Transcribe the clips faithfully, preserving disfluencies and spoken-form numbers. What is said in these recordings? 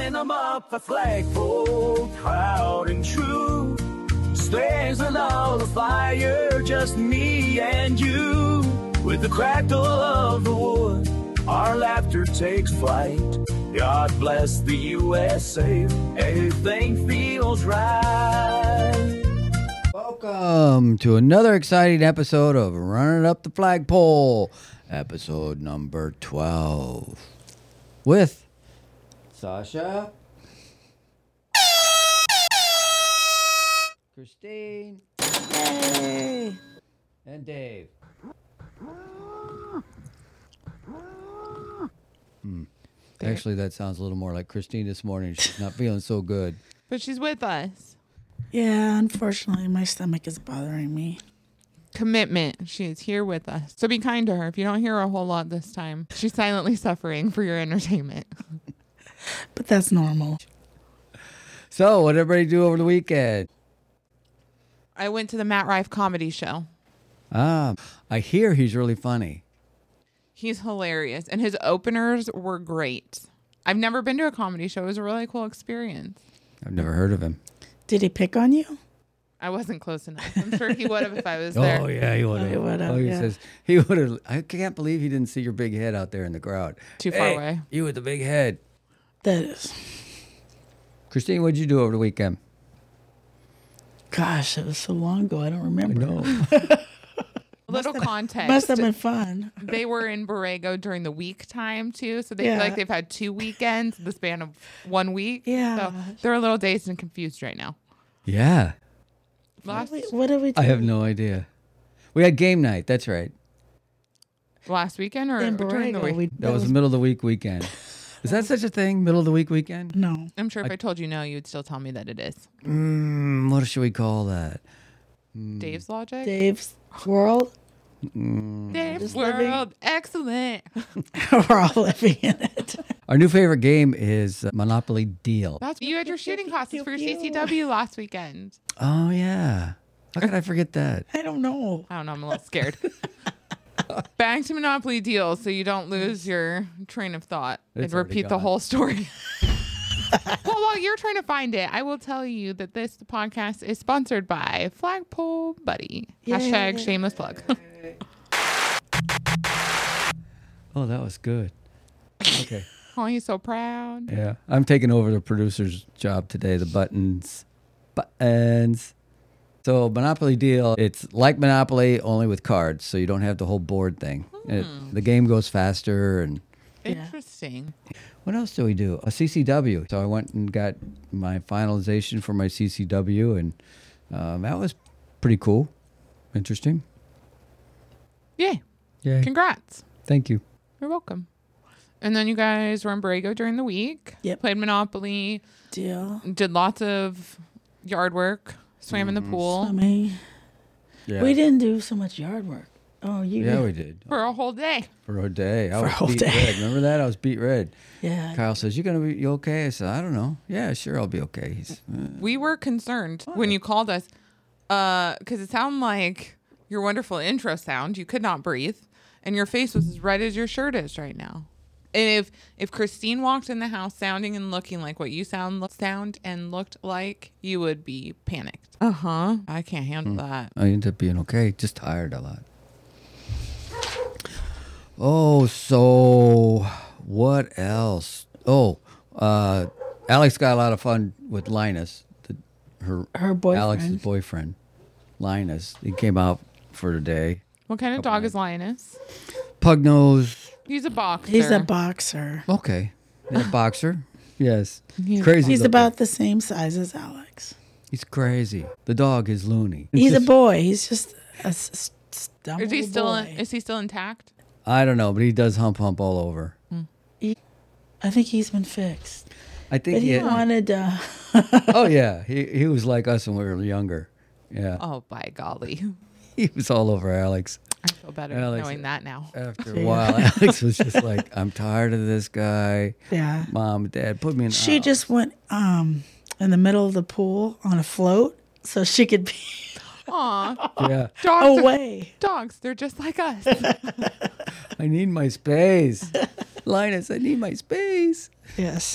Lining them up, the flagpole, proud and true. Slaves and all the fire, just me and you. With the crackle of the wood, our laughter takes flight. God bless the U S A, everything feels right. Welcome to another exciting episode of Running Up the Flagpole, episode number twelve. With Sasha, Christine, Yay! and Dave. Hmm. Actually, that sounds a little more like Christine this morning. She's not feeling so good. But she's with us. Yeah, unfortunately, my stomach is bothering me. Commitment. She is here with us. So be kind to her. If you don't hear her a whole lot this time, she's silently suffering for your entertainment. But that's normal. So, what did everybody do over the weekend? I went to the Matt Rife comedy show. Ah, I hear he's really funny. He's hilarious. And his openers were great. I've never been to a comedy show. It was a really cool experience. I've never heard of him. Did he pick on you? I wasn't close enough. I'm sure he would have if I was there. Oh, yeah, he would have. He would have, Oh, he yeah. says, he would have. I can't believe he didn't see your big head out there in the crowd. Too far Hey, away. You with the big head. That is. Christine, what'd you do over the weekend? Gosh, it was so long ago. I don't remember. No. Little context. Must have been fun. They were in Borrego during the week time too, so they Yeah. feel like they've had two weekends in the span of one week. Yeah. So they're a little dazed and confused right now. Yeah. Last Wait, what did we do? I have no idea. We had game night. That's right. last weekend or In during the Borrego, week? we, That, was the middle of the week weekend. Is that such a thing? Middle of the week weekend? No. I'm sure if I, told you no, you'd still tell me that it is. Mm, what should we call that? Dave's logic. Dave's World. Dave's Just world, living- excellent. We're all living in it. Our new favorite game is uh, Monopoly Deal. That's you had your shooting classes pew, for your pew. C C W last weekend. Oh, yeah. How could I forget that? I don't know. I don't know. I'm a little scared. Back to Monopoly Deal, so you don't lose your train of thought It's and already repeat the gone. whole story. Well, while you're trying to find it, I will tell you that this podcast is sponsored by Flagpole Buddy. Hashtag Yay. shameless plug. Oh, that was good. Okay. Oh, he's so proud. Yeah. I'm taking over the producer's job today, the buttons. Buttons. So Monopoly Deal, it's like Monopoly, only with cards, so you don't have the whole board thing. It, the game goes faster. And Yeah. Interesting. what else do we do? A C C W. So I went and got my finalization for my C C W, and um, that was pretty cool. Interesting. Yay. Yeah. Congrats. Thank you. You're welcome. And then you guys were in Borrego during the week. Yep. Played Monopoly. Deal. Did lots of yard work. Swam in the pool I mean, Yeah. we didn't do so much yard work. Oh, you Yeah, did. we did. for a whole day. For a day. I For a was whole beat day. red. Remember that? I was beat red. Yeah. Kyle says, "You gonna be you okay?" I said, "I don't know. Yeah, sure, I'll be okay." He's, uh, We were concerned when you called us because it sounded like your wonderful intro sound. You could not breathe, and your face was as red as your shirt is right now. And if if Christine walked in the house sounding and looking like what you sound look, sound and looked like, you would be panicked. Uh huh. I can't handle that. I ended up being okay. Just tired a lot. Oh, so what else? Oh, uh, Alex got a lot of fun with Linus, the, her Her boyfriend. Alex's boyfriend, Linus. He came out for the day. What kind of dog is Linus? Pug nose. He's a boxer. He's a boxer. Okay, yeah, boxer. Yes, He's- crazy. He's looking. about the same size as Alex. He's crazy. The dog is loony. He's It's a boy. He's just a s- s- dumb Is he little still boy. is he still intact? I don't know, but he does hump hump all over. I think he's been fixed. I think But he he. wanted. Uh, Oh yeah, he he was like us when we were younger. Yeah, Oh, by golly. he was all over Alex. I feel better Alex- knowing that now. After a Yeah. while, Alex was just like, "I'm tired of this guy. yeah. Mom, Dad, put me in." She oh. just went um in the middle of the pool on a float so she could be Aw, yeah. dogs. Are, away. dogs, they're just like us. I need my space, Linus. I need my space. Yes.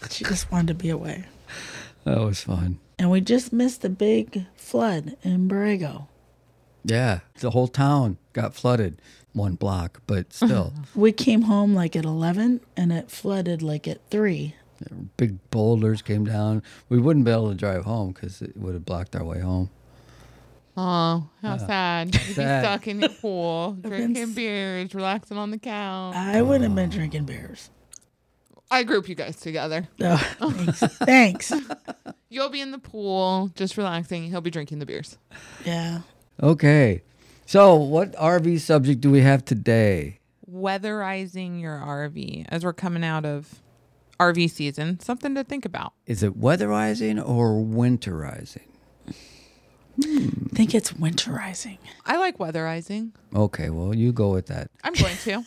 She just wanted to be away. That was fun. And we just missed the big flood in Borrego. Yeah, the whole town got flooded, one block, but still. We came home like at eleven and it flooded like at three. Big boulders came down. We wouldn't be able to drive home because it would have blocked our way home. Oh, how sad. You'd be Sad. stuck in your pool, been drinking s- beers, relaxing on the couch. I wouldn't have been drinking beers. I group you guys together. Oh, thanks. Thanks. You'll be in the pool, just relaxing. He'll be drinking the beers. Yeah. Okay. So, what R V subject do we have today? Weatherizing your R V as we're coming out of R V season. Something to think about. Is it weatherizing or winterizing? I think it's winterizing. I like weatherizing. Okay, well, you go with that. I'm going to.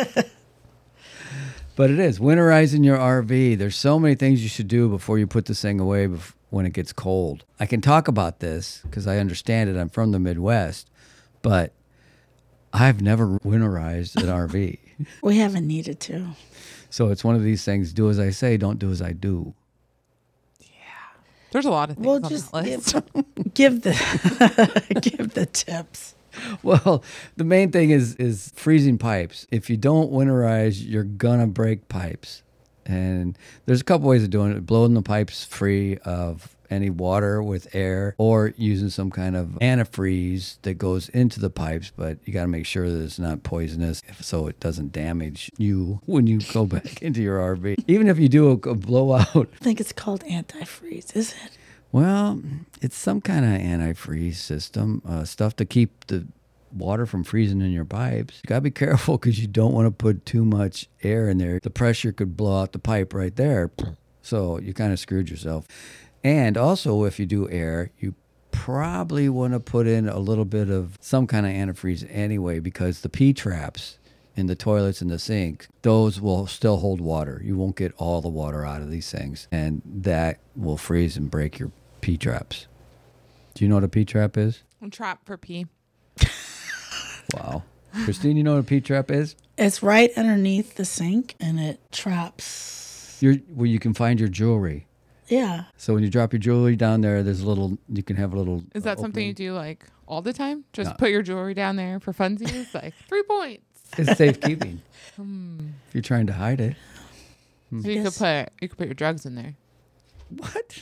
But it is winterizing your R V. There's so many things you should do before you put this thing away bef- when it gets cold. I can talk about this because I understand it. I'm from the Midwest, but I've never winterized an R V. We haven't needed to. So it's one of these things, do as I say, don't do as I do. There's a lot of things We'll on just that list. give, give the give the tips. Well, the main thing is is freezing pipes. If you don't winterize, you're gonna break pipes. And there's a couple ways of doing it. Blowing the pipes free of any water with air, or using some kind of antifreeze that goes into the pipes, but you got to make sure that it's not poisonous so it doesn't damage you when you go back into your R V. Even if you do a, a blowout, I think it's called antifreeze, is it? well, it's some kind of antifreeze system, uh, stuff to keep the water from freezing in your pipes. You got to be careful because you don't want to put too much air in there. The pressure could blow out the pipe right there. So you kind of screwed yourself. And also, if you do air, you probably want to put in a little bit of some kind of antifreeze anyway, because the P-traps in the toilets and the sink, those will still hold water. You won't get all the water out of these things, and that will freeze and break your P-traps. Do you know what a P-trap is? I'm trapped for pee. Wow. Christine, you know what a P-trap is? It's right underneath the sink and it traps. You're, where you can find your jewelry. Yeah. So when you drop your jewelry down there, there's a little, you can have a little. Is that uh, something you opening. do like all the time? Just No. put your jewelry down there for funsies? Like three points. It's safekeeping. If you're trying to hide it. So you could Yes. put you could put your drugs in there. What?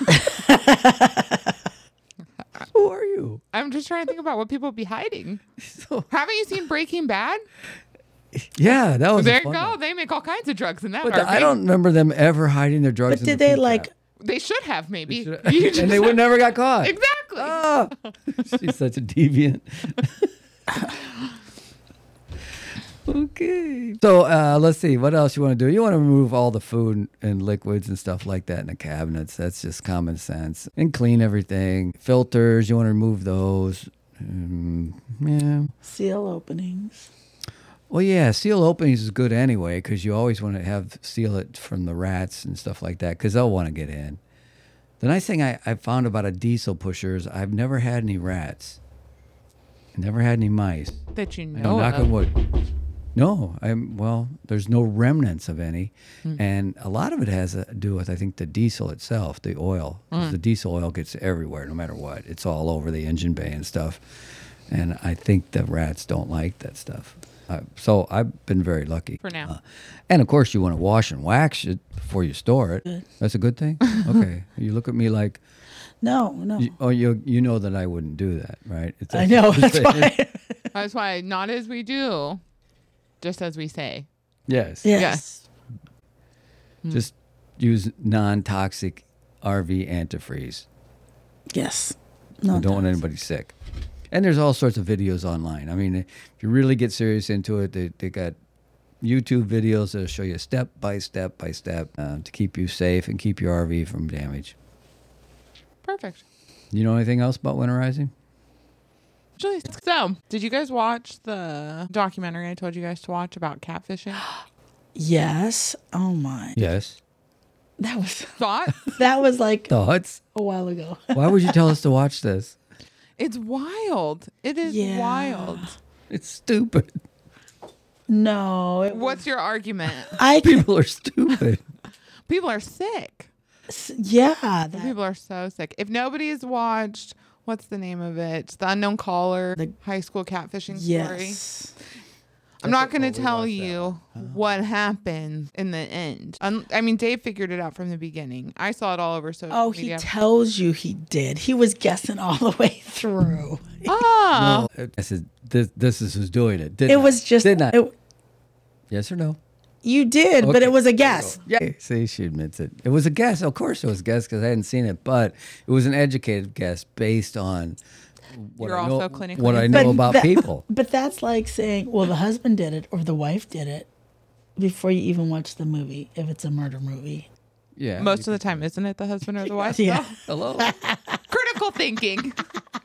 Who are you? I'm just trying to think about what people would be hiding. So, Haven't you seen Breaking Bad? yeah, that was. a There you fun go. one. They make all kinds of drugs in that. But R V. I don't remember them ever hiding their drugs. But in did the they P-trap. like They should have maybe. Should- You and just they would never got caught. Exactly. Ah, she's such a deviant. Okay. So uh, let's see. What else you want to do? You want to remove all the food and liquids and stuff like that in the cabinets. That's just common sense. And clean everything. Filters, you want to remove those. Um, yeah. seal openings? Well, yeah, seal openings is good anyway because you always want to have seal it from the rats and stuff like that because they'll want to get in. The nice thing I, I found about a diesel pusher is I've never had any rats. Never had any mice. That you I know. knock on of. wood. No, I'm well. There's no remnants of any, and a lot of it has to do with I think the diesel itself, the oil. 'Cause the diesel oil gets everywhere, no matter what. It's all over the engine bay and stuff, and I think the rats don't like that stuff. Uh, so I've been very lucky For now. Uh, and of course, you want to wash and wax it before you store it. That's a good thing. Okay, you look at me like, No, no. you, oh, you you know that I wouldn't do that, right? It's I know. That's why. That's why not as we do, just as we say. Yes. Yes. Yes. Just use non-toxic R V antifreeze. Yes. We No. don't want anybody sick. And there's all sorts of videos online. I mean, if you really get serious into it, they, they got YouTube videos that'll show you step by step by step uh, to keep you safe and keep your R V from damage. Perfect. You know anything else about winterizing? Actually, so did you guys watch the documentary I told you guys to watch about catfishing? Yes. Oh my. Yes. That was Thought? that was like Thoughts? a while ago. Why would you tell us to watch this? It's wild. It is Yeah. wild. It's stupid. No. It was, What's your argument? I can, People are stupid. People are sick. S- Yeah. that- People are so sick. If nobody's watched, what's the name of it? The Unknown Caller, The- high school catfishing story. yes. I'm not going oh, to we tell watched that you what happened in the end. Un- I mean, Dave figured it out from the beginning. I saw it all over social Oh, he media. tells you he did. He was guessing all the way through. oh, No, I said this. This is who's doing it. Did It not. was just. Did not. it- Yes or no? you did, but Okay. it was a guess. Yeah. See, she admits it. It was a guess. Of course, it was a guess because I hadn't seen it, but it was an educated guess based on what You're I know, also clinically what I know But about that- people. But that's like saying, well, the husband did it or the wife did it before you even watch the movie, if it's a murder movie. Yeah. most of the time, isn't it the husband or the wife? Yeah. Hello. Critical thinking.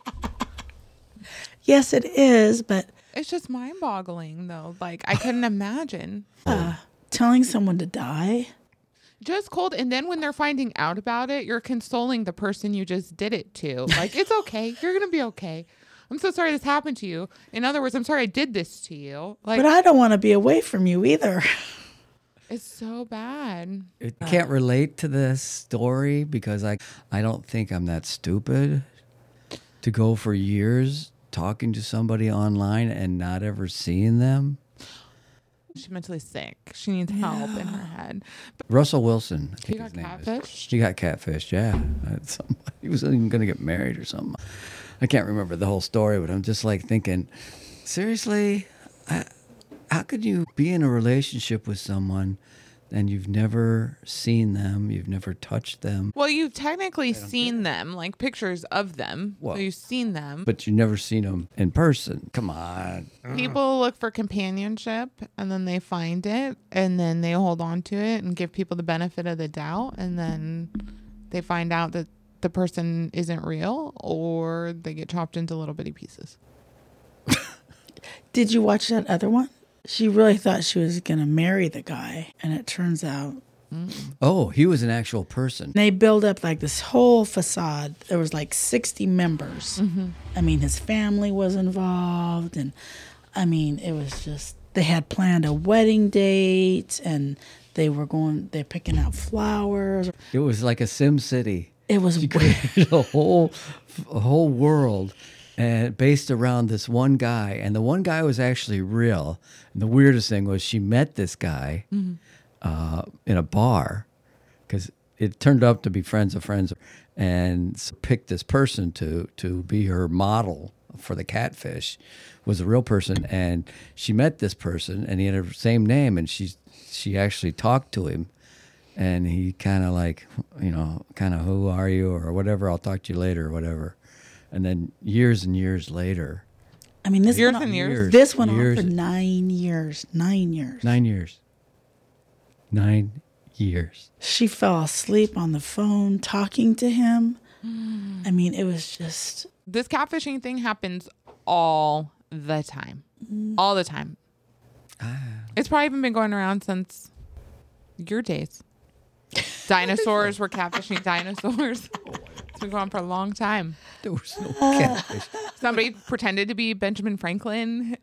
Yes, it is, but It's just mind boggling, though. Like, I couldn't imagine. telling someone to die. Just cold. And then when they're finding out about it, you're consoling the person you just did it to. Like, it's okay. You're going to be okay. I'm so sorry this happened to you. In other words, I'm sorry I did this to you. Like, But I don't want to be away from you either. it's so bad. I can't relate to this story because I I don't think I'm that stupid to go for years talking to somebody online and not ever seeing them. She's mentally sick. She needs help in her head. But Russell Wilson. I he think got his name is. catfished. He got catfished, yeah. That's somebody- He was even going to get married or something. I can't remember the whole story, but I'm just like thinking, seriously, I, how could you be in a relationship with someone and you've never seen them, you've never touched them, Well, you've technically seen them, like pictures of them. Well, so you've seen them. but you've never seen them in person? Come on. People look for companionship and then they find it and then they hold on to it and give people the benefit of the doubt. And then they find out that the person isn't real or they get chopped into little bitty pieces. Did you watch that other one? She really thought she was going to marry the guy, and it turns out Oh, he was an actual person. they build up like this whole facade. There was like sixty members. I mean, his family was involved, and I mean, it was just they had planned a wedding date, and they were going. They're picking out flowers. It was like a Sim City. It was weird. Created a whole, a whole world, and based around this one guy. And the one guy was actually real. And the weirdest thing was she met this guy uh, in a bar, because it turned out to be friends of friends, and s- picked this person to to be her model for the catfish. Was a real person, and she met this person, and he had the same name, and she she actually talked to him. And he kind of like, you know, kind of, who are you or whatever, I'll talk to you later or whatever. And then years and years later, I mean, this Years went on, and years. This went years, on for nine years. Nine years. nine years. Nine years. She fell asleep on the phone talking to him. I mean, it was just. This catfishing thing happens all the time. All the time. It's probably even been going around since your days. Dinosaurs were catfishing dinosaurs. It's been going on for a long time. There was no catfish. Somebody pretended to be Benjamin Franklin.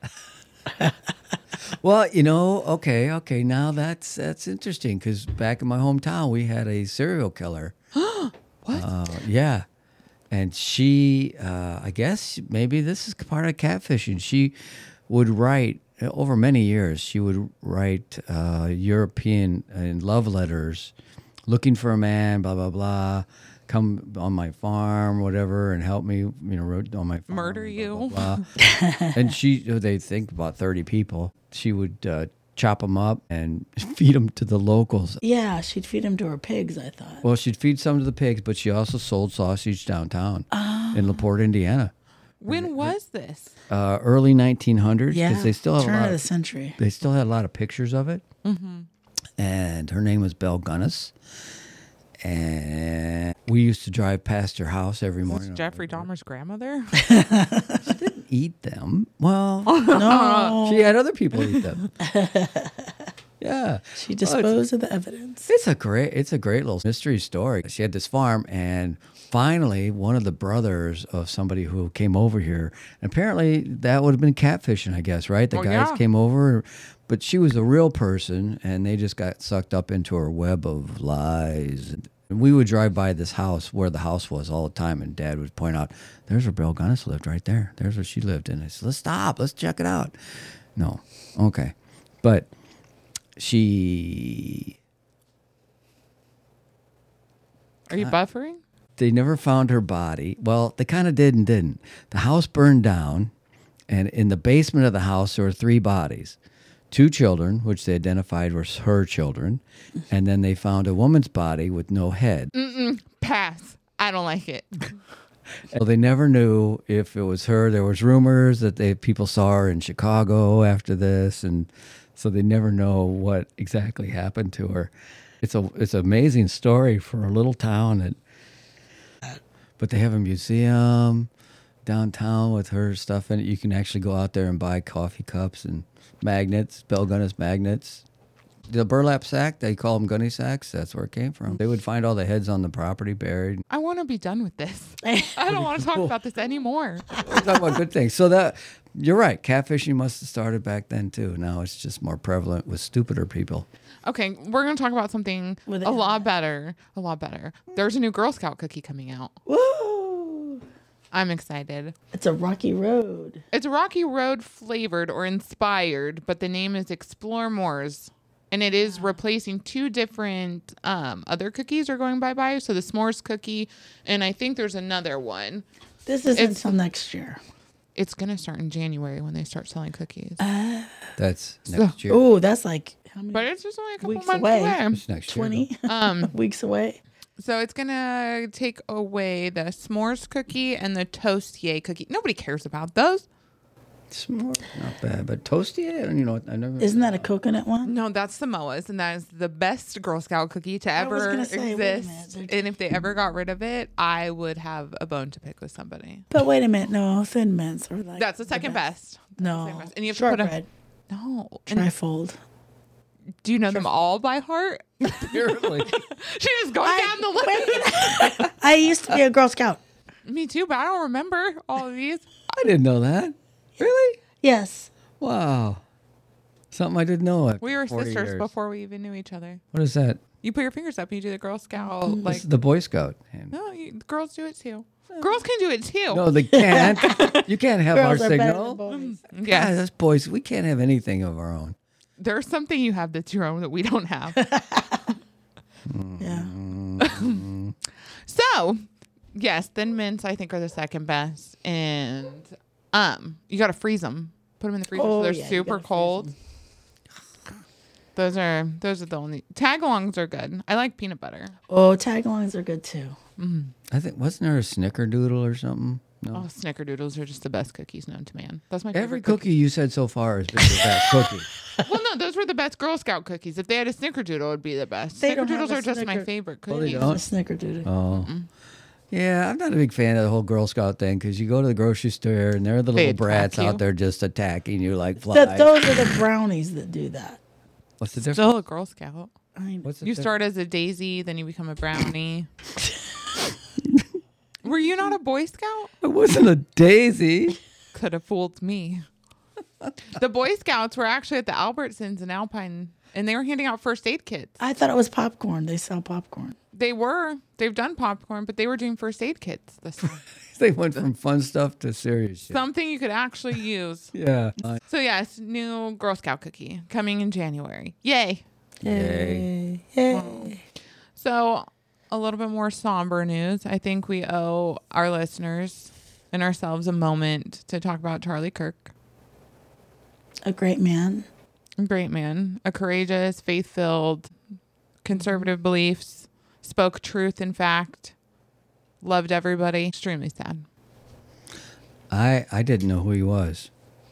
Well, you know, okay, okay. Now that's that's interesting, because back in my hometown, we had a serial killer. What? Uh, yeah. And she, uh, I guess maybe this is part of catfishing. She would write, over many years, she would write uh, European and love letters, looking for a man, blah, blah, blah, come on my farm, whatever, and help me, you know, ro- on my farm. Murder blah, you. blah, blah. And she, they think about thirty people. She would uh, chop them up and feed them to the locals. Yeah, she'd feed him to her pigs, I thought. Well, she'd feed some to the pigs, but she also sold sausage downtown in LaPorte, Indiana. When was this? Uh, early nineteen hundreds, Yeah, because they still have a turn lot of the of, century. they still had a lot of pictures of it. Mm-hmm. And her name was Belle Gunnis. And we used to drive past her house every Was morning. Jeffrey Dahmer's grandmother? Eat them. Well, No, she had other people eat them. Yeah. she Oh, it's- disposed of the evidence. It's a great, it's a great little mystery story. She had this farm, and finally, one of the brothers of somebody who came over here, and apparently that would have been catfishing, I guess, right? The Oh, guys yeah. came over, but she was a real person, and they just got sucked up into her web of lies. And we would drive by this house where the house was all the time, and Dad would point out, there's where Bill Gunnis lived right there. There's where she lived. And I said, let's stop. Let's check it out. No. Okay. But she... Are you buffering? They never found her body. Well, they kind of did and didn't. The house burned down, and in the basement of the house, there were three bodies. Two children, which they identified were her children, and then they found a woman's body with no head. Pass. I don't like it. So they never knew if it was her. There was rumors that they people saw her in Chicago after this, and so they never know what exactly happened to her. It's a it's an amazing story for a little town, that, but they have a museum downtown with her stuff in it. You can actually go out there and buy coffee cups and magnets, Bill Gunnis magnets. The burlap sack, they call them gunny sacks. That's where it came from. They would find all the heads on the property buried. I want to be done with this. I don't want to talk about this anymore. We're talking about good things. So that you're right. Catfishing must have started back then too. Now it's just more prevalent with stupider people. Okay, we're going to talk about something With a lot better. A lot better. There's a new Girl Scout cookie coming out. Woo! I'm excited. It's a rocky road. It's Rocky Road flavored or inspired, but the name is Explore Moors. And it is replacing two different um, other cookies are going bye-bye. So the s'mores cookie, and I think there's another one. This isn't It's- until next year. It's going to start in January when they start selling cookies. That's next year. Oh, that's like how many But it's just only a couple Weeks months away. away. It's next year. twenty Um, weeks away. so it's going to take away the s'mores cookie and the toastier cookie. Nobody cares about those. S'more, not bad, but toasty. I don't, you know, I never. Isn't that a coconut one? No, that's Samoa's, and that is the best Girl Scout cookie to I was ever gonna say, wait a exist. minute, they're- And if they ever got rid of it, I would have a bone to pick with somebody. But wait a minute, no, thin mints are like That's the second best. No, Second best. And you have to put a- shortbread, No. And trifold. do you know them all by heart? Apparently. She's just going down the list. I used to be a Girl Scout. Me too, but I don't remember all of these. I didn't know that. Really? Yes. Wow. Something I didn't know. We were forty sisters years. before we even knew each other. What is that? You put your fingers up and you do the Girl Scout. This Like, is the Boy Scout hand. no, you, girls do it too. Girls can do it too. No, they can't. You can't have Girls our are better signal. than boys. Yes. God, us boys, we can't have anything of our own. There's something you have that's your own that we don't have. Yeah. So, yes, thin mints I think are the second best, and um, you got to freeze them. Put them in the freezer Oh, so they're yeah, you super gotta freeze cold. 'em. Those are those are the only tagalongs are good. I like peanut butter. Oh, tagalongs are good too. I think wasn't there a snickerdoodle or something? No. Oh, snickerdoodles are just the best cookies known to man. That's my Every favorite cookie you said so far has been the best cookie. Well, no, those were the best Girl Scout cookies. If they had a snickerdoodle, it would be the best. They don't have Snickerdoodles a are just my snicker- favorite Oh, they cookies. don't? A snickerdoodle. Oh. Yeah, I'm not a big fan of the whole Girl Scout thing because you go to the grocery store and there are the They little brats attack you. out there just attacking you like flies. That, those are the brownies that do that. What's the difference? Still a Girl Scout. I mean, What's the You difference? start as a daisy, then you become a brownie. Were you not a Boy Scout? It wasn't a daisy. Could have fooled me. The Boy Scouts were actually at the Albertsons in Alpine, and they were handing out first aid kits. I thought it was popcorn. They sell popcorn. They were. They've done popcorn, but they were doing first aid kits this time. They went from fun stuff to serious shit. Something you could actually use. Yeah. Uh, So yes, new Girl Scout cookie coming in January. Yay. Yay. Yay. So a little bit more somber news. I think we owe our listeners and ourselves a moment to talk about Charlie Kirk. A great man. A great man, a courageous, faith-filled, conservative beliefs, spoke truth and fact, loved everybody. Extremely sad. I I didn't know who he was.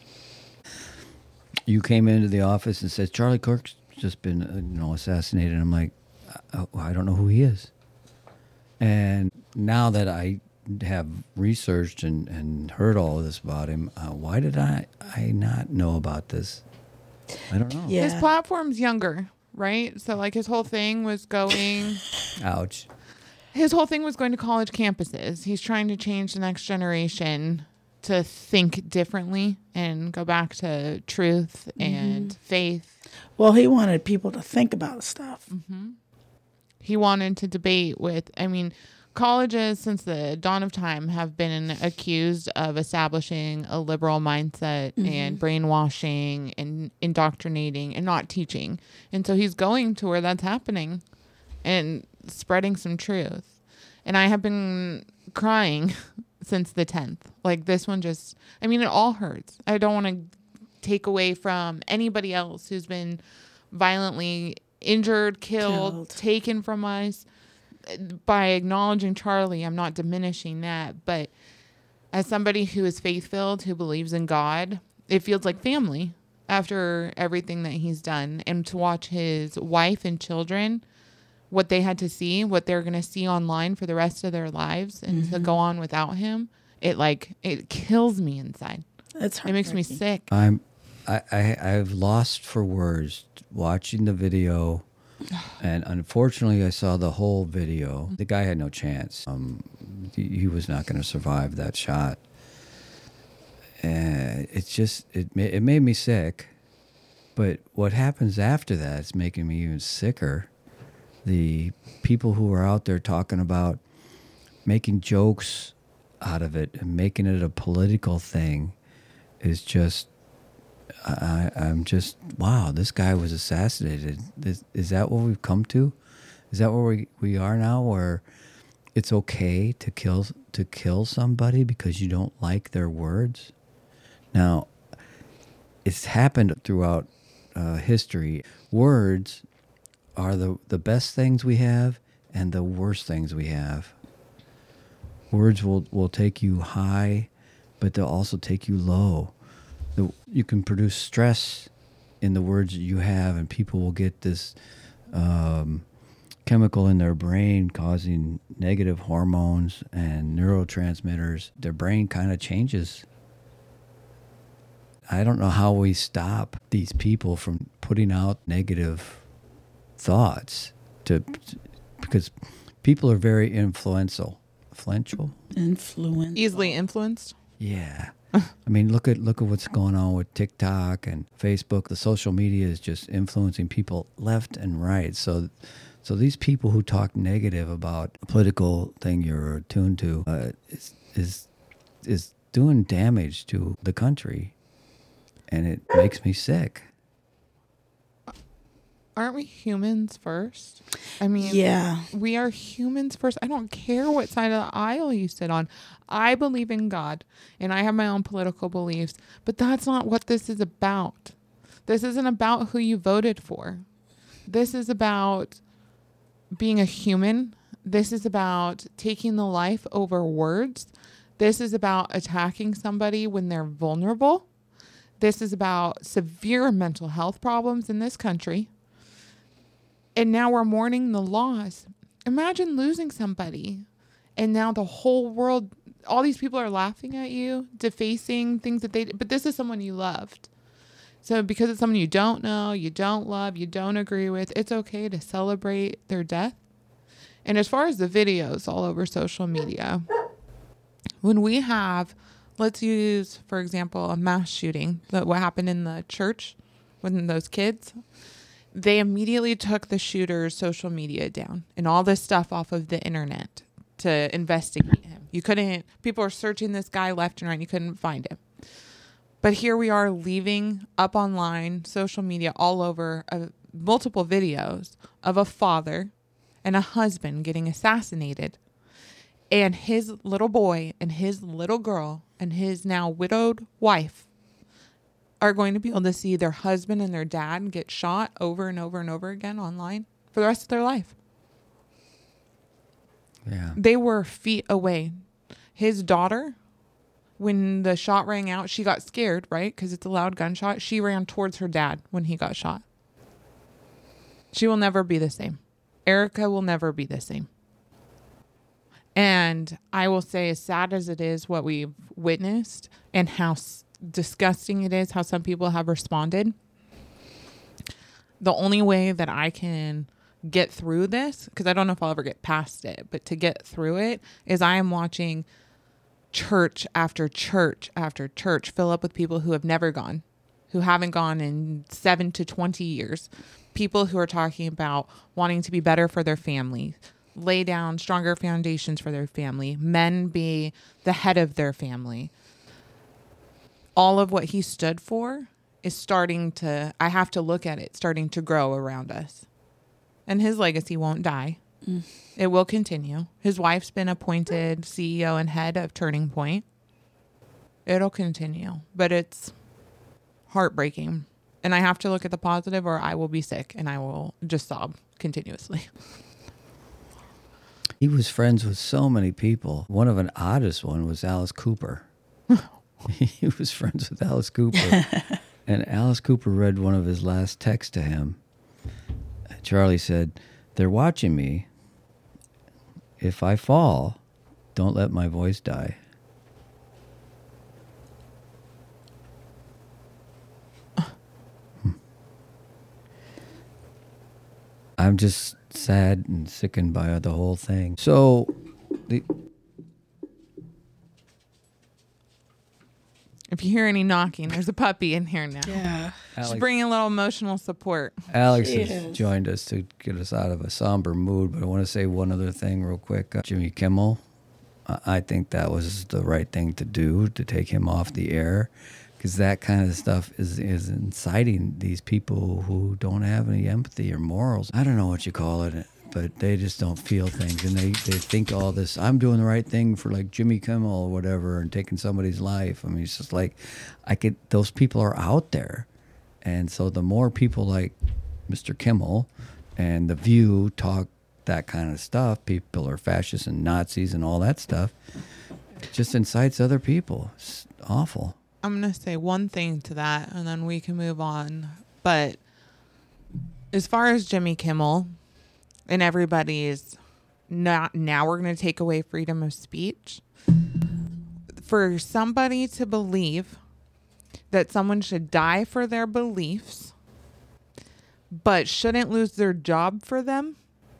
You came into the office and said Charlie Kirk's just been uh, you know assassinated. I'm like, I, I don't know who he is. And now that I have researched and, and heard all of this about him, uh, why did I I not know about this? I don't know. Yeah. His platform's younger, right? So like his whole thing was going. Ouch. his whole thing was going to college campuses. He's trying to change the next generation to think differently and go back to truth and faith. Well, he wanted people to think about stuff. He wanted to debate with, I mean, colleges since the dawn of time have been accused of establishing a liberal mindset and brainwashing and indoctrinating and not teaching. And so he's going to where that's happening and spreading some truth. And I have been crying since the tenth. Like this one just, I mean, it all hurts. I don't want to take away from anybody else who's been violently injured, killed, Killed. taken from us. By acknowledging Charlie, I'm not diminishing that. But as somebody who is faith-filled, who believes in God, it feels like family after everything that he's done. And to watch his wife and children, what they had to see, what they're going to see online for the rest of their lives, and to go on without him, it like, it kills me inside. It's It makes me heartbreaking. sick. I'm, I, I, I've lost for words watching the video, and unfortunately, I saw the whole video. The guy had no chance. Um, he, he was not going to survive that shot. And it's just it, ma- it made me sick. But what happens after that is making me even sicker. The people who are out there talking about making jokes out of it and making it a political thing is just, I, I'm just, wow, this guy was assassinated. Is, is that what we've come to? Is that where we, we are now, where it's okay to kill to kill somebody because you don't like their words? Now, it's happened throughout uh, history. Words are the, the best things we have and the worst things we have. Words will, will take you high, but they'll also take you low. The, you can produce stress in the words that you have, and people will get this um, chemical in their brain causing negative hormones and neurotransmitters. Their brain kind of changes. I don't know how we stop these people from putting out negative thoughts, to because people are very influential. Influential? Influence. Easily influenced. Yeah. I mean, look at look at what's going on with TikTok and Facebook. The social media is just influencing people left and right. So, so these people who talk negative about a political thing you're attuned to uh, is is is doing damage to the country, and it makes me sick. Aren't we humans first? I mean, Yeah. we are humans first. I don't care what side of the aisle you sit on. I believe in God and I have my own political beliefs, but that's not what this is about. This isn't about who you voted for. This is about being a human. This is about taking the life over words. This is about attacking somebody when they're vulnerable. This is about severe mental health problems in this country. And now we're mourning the loss. Imagine losing somebody. And now the whole world, all these people are laughing at you, defacing things that they did. But this is someone you loved. So because it's someone you don't know, you don't love, you don't agree with, it's okay to celebrate their death. And as far as the videos all over social media, when we have, let's use, for example, a mass shooting, that what happened in the church with those kids, they immediately took the shooter's social media down and all this stuff off of the internet to investigate him. You couldn't, people are searching this guy left and right, and you couldn't find him. But here we are leaving up online, social media all over, uh, multiple videos of a father and a husband getting assassinated. And his little boy and his little girl and his now widowed wife are going to be able to see their husband and their dad get shot over and over and over again online for the rest of their life. Yeah. They were feet away. His daughter, when the shot rang out, she got scared, right? Because it's a loud gunshot. She ran towards her dad when he got shot. She will never be the same. Erica will never be the same. And I will say, as sad as it is what we've witnessed and how s- disgusting it is, how some people have responded, the only way that I can get through this, because I don't know if I'll ever get past it, but to get through it is I am watching church after church after church fill up with people who have never gone, who haven't gone in seven to twenty years. People who are talking about wanting to be better for their family, lay down stronger foundations for their family, men be the head of their family. All of what he stood for is starting to, I have to look at it, starting to grow around us. And his legacy won't die. Mm. It will continue. His wife's been appointed C E O and head of Turning Point. It'll continue, but it's heartbreaking. And I have to look at the positive or I will be sick and I will just sob continuously. He was friends with so many people. One of an oddest one was Alice Cooper. He was friends with Alice Cooper. And Alice Cooper read one of his last texts to him. Charlie said, "They're watching me. If I fall, don't let my voice die." I'm just sad and sickened by the whole thing. So, the if you hear any knocking, there's a puppy in here now. Yeah. She's bringing a little emotional support. Alex She has is. joined us to get us out of a somber mood, but I want to say one other thing real quick. Uh, Jimmy Kimmel, I I think that was the right thing to do, to take him off the air, because that kind of stuff is, is inciting these people who don't have any empathy or morals. I don't know what you call it, but they just don't feel things, and they, they think all this, I'm doing the right thing for like Jimmy Kimmel or whatever, and taking somebody's life. I mean, it's just like, I could, those people are out there. And so the more people like Mister Kimmel and The View talk that kind of stuff, people are fascists and Nazis and all that stuff, it just incites other people. It's awful. I'm going to say one thing to that and then we can move on. But as far as Jimmy Kimmel and everybody's not, now we're going to take away freedom of speech. For somebody to believe that someone should die for their beliefs, but shouldn't lose their job for them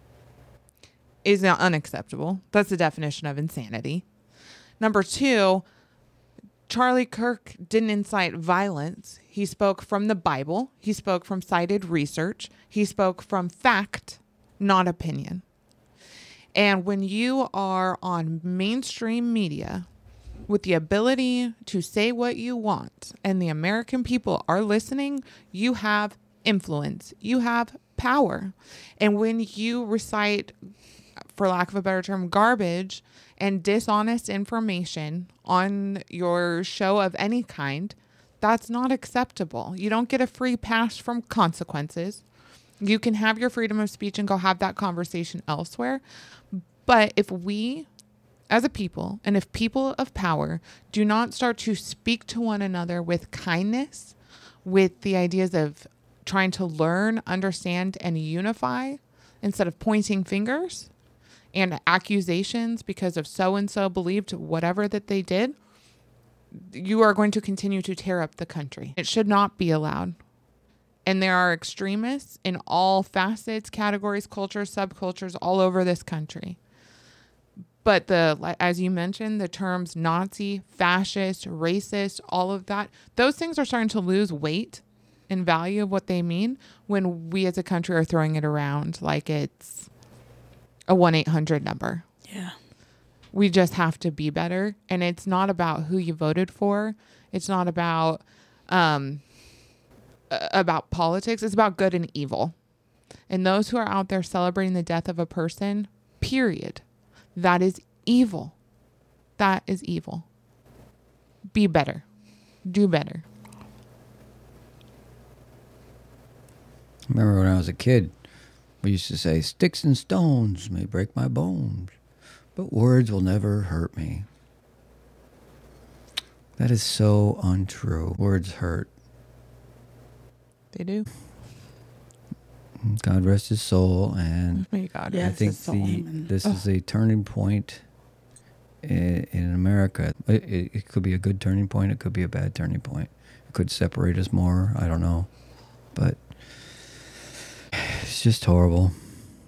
is unacceptable. That's the definition of insanity. Number two, Charlie Kirk didn't incite violence. He spoke from the Bible. He spoke from cited research. He spoke from fact, not opinion. And when you are on mainstream media with the ability to say what you want and the American people are listening, you have influence. You have power. And when you recite, for lack of a better term, garbage and dishonest information on your show of any kind, that's not acceptable. You don't get a free pass from consequences. You can have your freedom of speech and go have that conversation elsewhere. But if we, as a people, and if people of power do not start to speak to one another with kindness, with the ideas of trying to learn, understand, and unify, instead of pointing fingers and accusations because of so-and-so believed whatever that they did, you are going to continue to tear up the country. It should not be allowed. And there are extremists in all facets, categories, cultures, subcultures all over this country. But the, as you mentioned, the terms Nazi, fascist, racist, all of that, those things are starting to lose weight and value of what they mean when we as a country are throwing it around like it's a one eight hundred number. Yeah. We just have to be better. And it's not about who you voted for. It's not about, um, about politics. It's about good and evil. And those who are out there celebrating the death of a person, period, that is evil. That is evil. Be better. Do better. Remember when I was a kid, we used to say, sticks and stones may break my bones, but words will never hurt me. That is so untrue. Words hurt. They do. God rest his soul, and May God Yeah. I rest think his soul. the, Amen. this is a turning point in, in America. It, it, it could be a good turning point. It could be a bad turning point. It could separate us more. I don't know. But it's just horrible.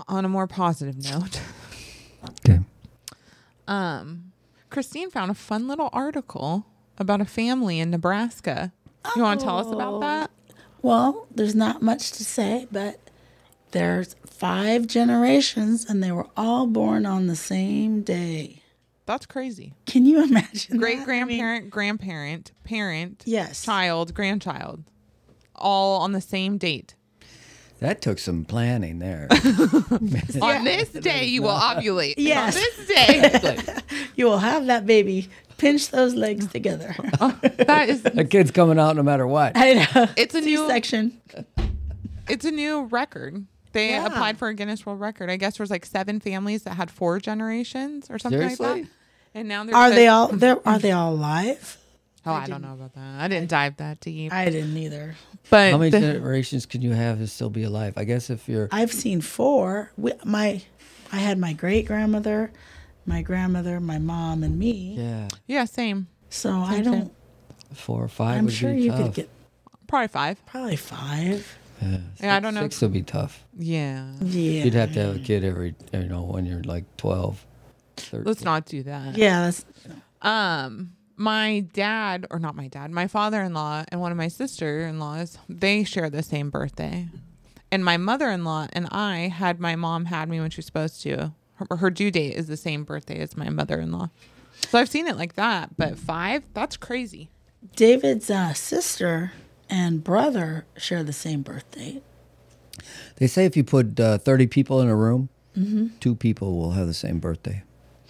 on a more positive note, Okay. um, Christine found a fun little article about a family in Nebraska. You want to tell us about that? Well, there's not much to say, but there's five generations and they were all born on the same day. That's crazy. Can you imagine? Great that? grandparent, I mean, grandparent, parent, yes. child, grandchild, all on the same date. That took some planning there. On this day, you will ovulate. Yes. On this day. You will have that baby. Pinch those legs together. That is, That kid's coming out no matter what. I know. it's a new, C-section. it's a new record. They Yeah. applied for a Guinness World Record. I guess there was like seven families that had four generations or something like Seriously? that. And now they're Are they all there? Are they all alive? Oh, I, don't know about that. I didn't dive that deep. I didn't either. But How many the- generations can you have to still be alive? I guess if you're I've seen four. We, my, I had my great grandmother, my grandmother, my mom, and me. yeah, yeah, same. So I don't. four or five I'm would sure be you tough. could get Probably five. probably five. Yeah, Yeah, I don't know. Six would be tough. Yeah. Yeah. You'd have to have a kid every, you know, when you're like twelve. thirteen. Let's not do that. Yeah. That's, Um, my dad, or not my dad, my father-in-law and one of my sister-in-laws, they share the same birthday. And my mother-in-law and I had my mom had me when she was supposed to. Her, her due date is the same birthday as my mother-in-law. So I've seen it like that, but five, that's crazy. David's uh, sister and brother share the same birthday. They say if you put uh, thirty people in a room, Mm-hmm. two people will have the same birthday.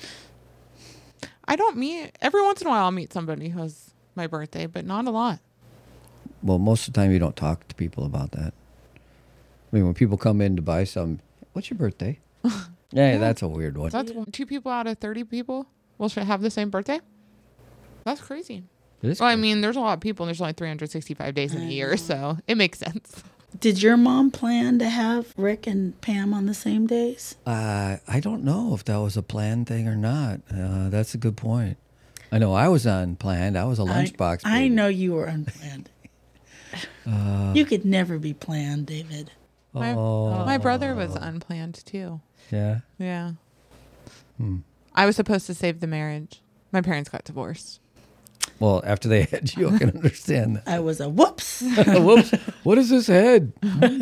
I don't meet, every once in a while I'll meet somebody who has my birthday, but not a lot. Well, most of the time you don't talk to people about that. I mean, when people come in to buy something, what's your birthday? yeah, that's a weird one. That's two people out of thirty people will should have the same birthday. That's crazy. It is Well, I crazy. mean, there's a lot of people and there's only three hundred sixty-five days in a year, so it makes sense. Did your mom plan to have Rick and Pam on the same days? Uh, I don't know if that was a planned thing or not. Uh, that's a good point. I know I was unplanned. I was a lunchbox. I, I baby. know you were unplanned. You could never be planned, David. My, Oh. my brother was unplanned too. Yeah. Yeah. Hmm. I was supposed to save the marriage. My parents got divorced. Well, after they had you, I can understand that. I was a whoops. Whoops. What is this head?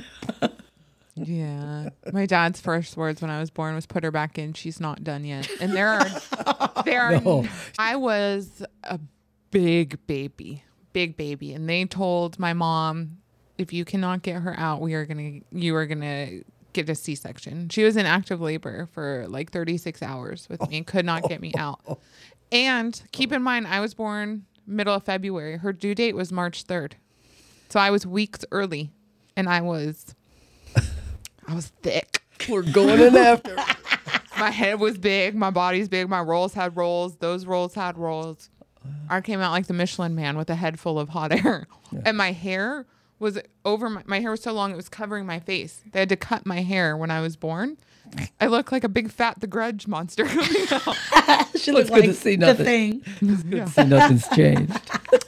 Yeah. My dad's first words when I was born was put her back in. She's not done yet. And there are there are No. I was a big baby. Big baby. And they told my mom, if you cannot get her out, we are gonna you are gonna get a C section. She was in active labor for like thirty-six hours with me and could not get me out. And keep in mind, I was born middle of February. Her due date was March third. So I was weeks early. And I was I was thick. We're going in after. My head was big. My body's big. My rolls had rolls. Those rolls had rolls. I came out like the Michelin Man with a head full of hot air. And my hair was over my, my hair was so long it was covering my face. They had to cut my hair when I was born. I look like a big fat The Grudge monster coming out. She Well, it's looked good like to see the nothing. thing. See, nothing's changed.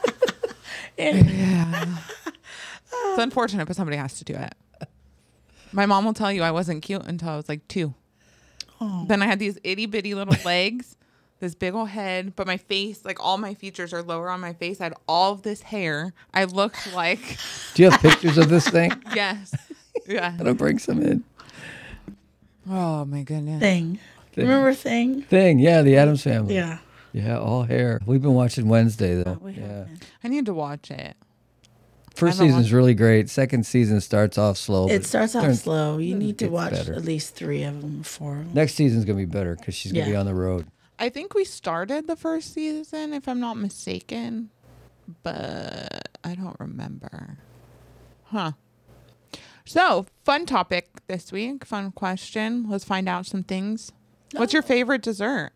Yeah. It's unfortunate, but somebody has to do it. My mom will tell you I wasn't cute until I was like two. Oh. Then I had these itty bitty little legs, this big old head, but my face, like all my features are lower on my face. I had all of this hair. I looked like, Do you have pictures of this thing? yes. Yeah. I'm gonna bring some in. Oh my goodness. Thing. Thing. Remember Thing? Thing, yeah, the Addams Family. Yeah. Yeah, all hair. We've been watching Wednesday though. We have yeah. been. I need to watch it. First I haven't season's watched- really great. Second season starts off slow. but It starts off turns- slow. You need to gets watch better. at least three of them, four of them. Next season's gonna be better because she's gonna be Yeah. on the road. I think we started the first season, if I'm not mistaken, but I don't remember. Huh. So, fun topic this week, fun question. Let's find out some things. What's your favorite dessert?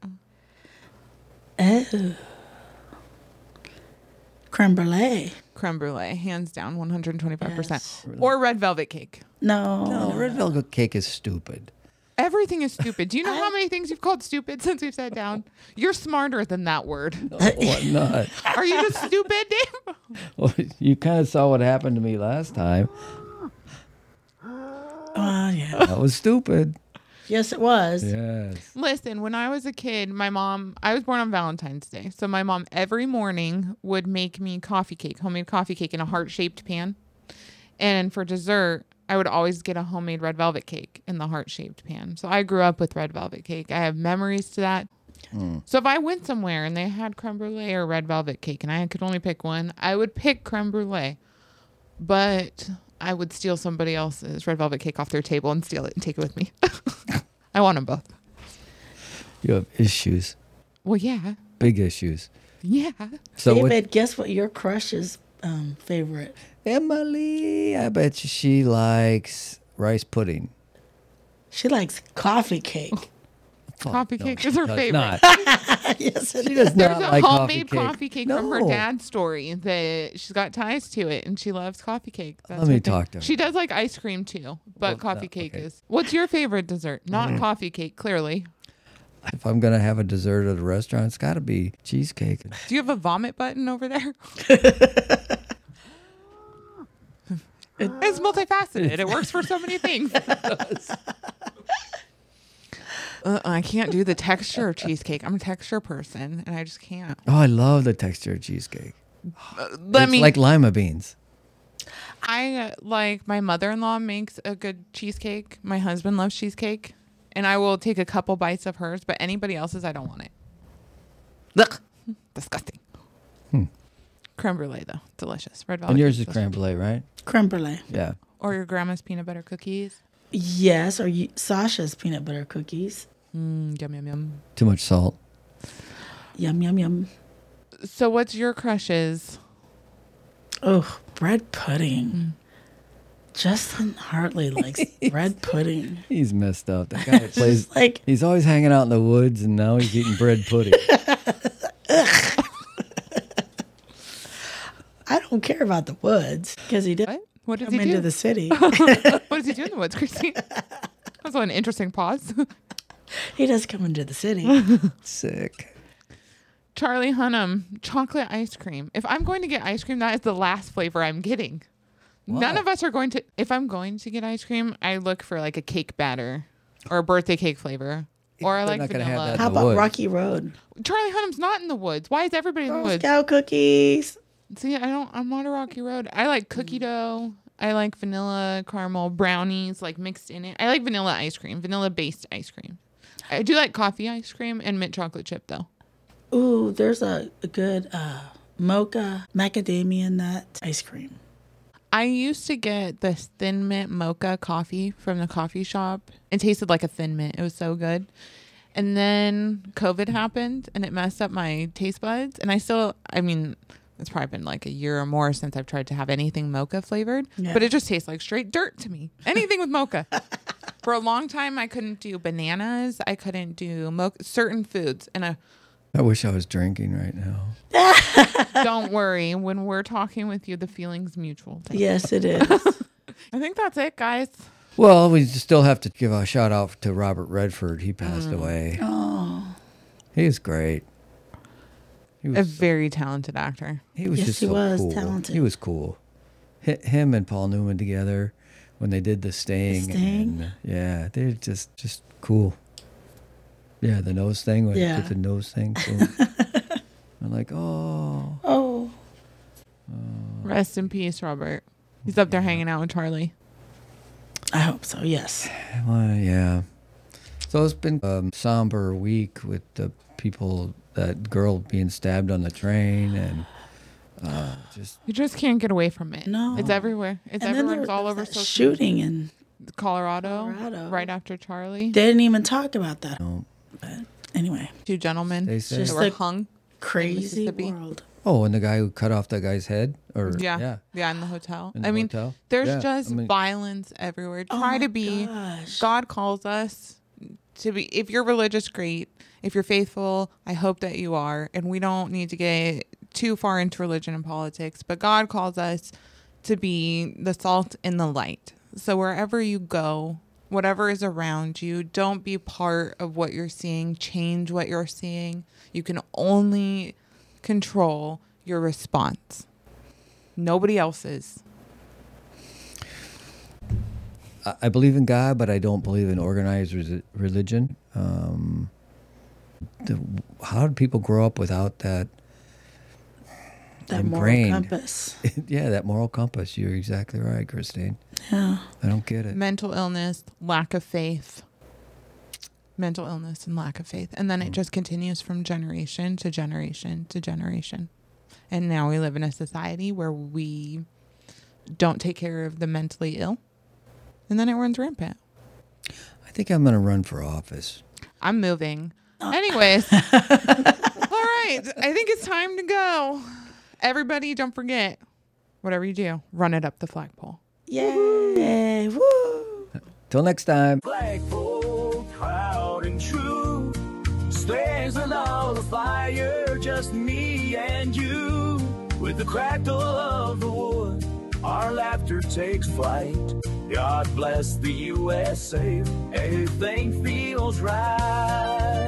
Oh. Creme brulee. Creme brulee, hands down, one hundred twenty-five percent. Yes. Or red velvet cake. No. No, red velvet cake is stupid. Everything is stupid. Do you know how many things you've called stupid since we've sat down? You're smarter than that word. No, I'm not. Are you just stupid, Dave? Well, you kind of saw what happened to me last time. Oh, yeah. That was stupid. Yes, it was. Yes. Listen, when I was a kid, my mom, I was born on Valentine's Day. So my mom every morning would make me coffee cake, homemade coffee cake in a heart-shaped pan. And for dessert, I would always get a homemade red velvet cake in the heart-shaped pan. So I grew up with red velvet cake. I have memories to that. Mm. So if I went somewhere and they had creme brulee or red velvet cake and I could only pick one, I would pick creme brulee. But I would steal somebody else's red velvet cake off their table and steal it and take it with me. I want them both. You have issues. Well, yeah. Big issues. Yeah. So David, what, guess what your crush's um, favorite? Emily, I bet you she likes rice pudding. She likes coffee cake. Oh, coffee no, cake is her does favorite. Not. Yes, it She is. does There's not a like homemade coffee cake. coffee cake no. from her dad's story that she's got ties to it and she loves coffee cake. That's Let me her thing. talk to her. She does like ice cream too, but Well, coffee no, cake okay. is. What's your favorite dessert? Not coffee cake, clearly. If I'm gonna have a dessert at a restaurant, it's got to be cheesecake. Do you have a vomit button over there? It's multifaceted. It works for so many things. Uh, I can't do the texture of cheesecake. I'm a texture person, and I just can't. Oh, I love the texture of cheesecake. Uh, let it's me. like lima beans. I uh, like my mother-in-law makes a good cheesecake. My husband loves cheesecake, and I will take a couple bites of hers. But anybody else's, I don't want it. Ugh, disgusting. Hmm. Creme brulee though, delicious. Red velvet. And yours cake, is creme brulee, right? Creme brulee. Yeah. Or your grandma's peanut butter cookies. Yes, or you, Sasha's peanut butter cookies. Mm, yum yum yum. Too much salt. Yum, yum, yum. So what's your crushes? Oh, bread pudding. Mm. Justin Hartley likes bread pudding. He's messed up. That guy plays like he's always hanging out in the woods, and now he's eating bread pudding. I don't care about the woods because he did what? What does come he into do? the city. What does he do in the woods, Christine? That was an interesting pause. He does come into the city. Sick. Charlie Hunnam, chocolate ice cream. If I'm going to get ice cream, that is the last flavor I'm getting. What? None of us are going to. If I'm going to get ice cream, I look for like a cake batter or a birthday cake flavor. Or I They're like not gonna have vanilla. that. How In the about woods. Rocky Road? Charlie Hunnam's not in the woods. Why is everybody in the Girl woods? Scout cookies. See, I don't. I'm on a rocky road. I like cookie dough. I like vanilla caramel brownies, like mixed in it. I like vanilla ice cream, vanilla based ice cream. I do like coffee ice cream and mint chocolate chip though. Ooh, there's a, a good uh, mocha macadamia nut ice cream. I used to get this thin mint mocha coffee from the coffee shop. It tasted like a thin mint. It was so good. And then COVID happened and it messed up my taste buds. And I still, I mean, it's probably been like a year or more since I've tried to have anything mocha flavored, Yeah. but it just tastes like straight dirt to me. Anything with mocha. For a long time, I couldn't do bananas. I couldn't do mocha, certain foods. And I, I wish I was drinking right now. don't worry, when we're talking with you, the feeling's mutual. Yes, it is. I think that's it, guys. Well, we still have to give a shout out to Robert Redford. He passed Mm. away. Oh, He was great. He A was, very talented actor. he was Yes, just he so was cool. talented. He was cool. Hi- Him and Paul Newman together when they did the Sting. The Sting? And, yeah, they're just just cool. Yeah, the nose thing. When Yeah. yeah. the nose thing. Boom. I'm like, oh. oh, Rest in peace, Robert. He's up there hanging out with Charlie. I hope so. Yes. Well, yeah. So it's been a somber week with the people, that girl being stabbed on the train, and uh, just You just can't get away from it. No. It's everywhere. It's And then everywhere. there It's all was over that social shooting, and Colorado, Colorado. right after Charlie. they didn't even talk about that. you know, But anyway, Two gentlemen they that said. Just were like- hung. crazy Mississippi. world. Oh, and the guy who cut off that guy's head, or Yeah. yeah, Yeah, in the hotel. in the I mean, hotel? there's Yeah, just I mean- violence everywhere. Oh Try my to be. gosh. God calls us to be. If you're religious, great. If you're faithful, I hope that you are. And we don't need to get too far into religion and politics, but God calls us to be the salt and the light. So wherever you go, whatever is around you, don't be part of what you're seeing. Change what you're seeing. You can only control your response. Nobody else's. I, I believe in God, but I don't believe in organized res- religion. Um, the, how do people grow up without that? That moral ingrained? compass. Yeah, that moral compass. You're exactly right, Christine. Yeah. I don't get it. Mental illness, lack of faith. Mental illness and lack of faith. And then it just continues from generation to generation to generation. And now we live in a society where we don't take care of the mentally ill. And then it runs rampant. I think I'm going to run for office. I'm moving. Anyways. All right. I think it's time to go. Everybody, don't forget, whatever you do, run it up the flagpole. Yay. Woo. Till next time. Flagpole, proud and true. Stays along the fire, just me and you. With the crackle of the wood, our laughter takes flight. God bless the U S A. Everything feels right.